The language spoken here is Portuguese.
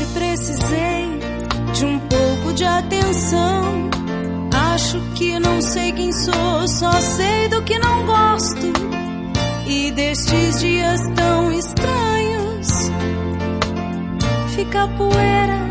sempre precisei de um pouco de atenção. Acho que não sei quem sou, só sei do que não gosto. E destes dias tão estranhos fica poeira